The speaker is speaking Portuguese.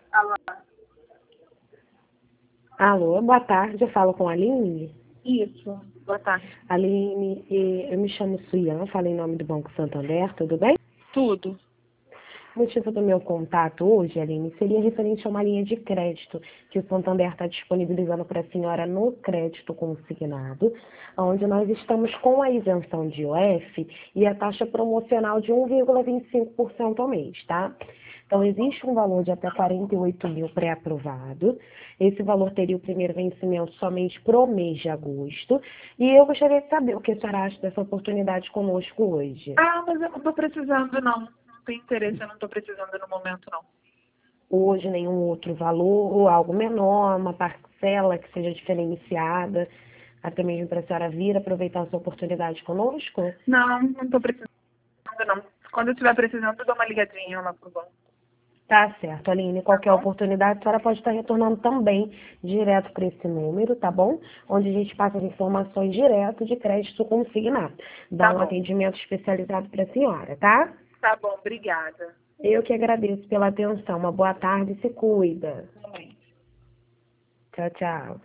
Alô? Alô, boa tarde, eu falo com a Aline. Isso. Boa tarde. Aline, eu me chamo Suian, falo em nome do Banco Santander, tudo bem? Tudo. O motivo do meu contato hoje, Aline, seria referente a uma linha de crédito que o Santander está disponibilizando para a senhora no crédito consignado, onde nós estamos com a isenção de IOF e a taxa promocional de 1,25% ao mês, tá? Então, existe um valor de até 48 mil pré-aprovado. Esse valor teria o primeiro vencimento somente pro mês de agosto. E eu gostaria de saber o que a senhora acha dessa oportunidade conosco hoje. Ah, mas eu não tô precisando, não. Não tem interesse, eu não tô precisando no momento, não. Hoje, nenhum outro valor, ou algo menor, uma parcela que seja diferenciada, até mesmo para a senhora vir aproveitar essa oportunidade conosco? Não, não tô precisando, não. Quando eu estiver precisando, eu dou uma ligadinha lá pro banco. Tá certo, Aline. Tá Qualquer bom? oportunidade, a senhora pode estar retornando também direto para esse número, tá bom? Onde a gente passa as informações direto de crédito consignado. Dá Tá um bom. atendimento especializado para a senhora, tá? Tá bom, obrigada. Eu que agradeço pela atenção. Uma boa tarde e se cuida. Também. Tchau, tchau.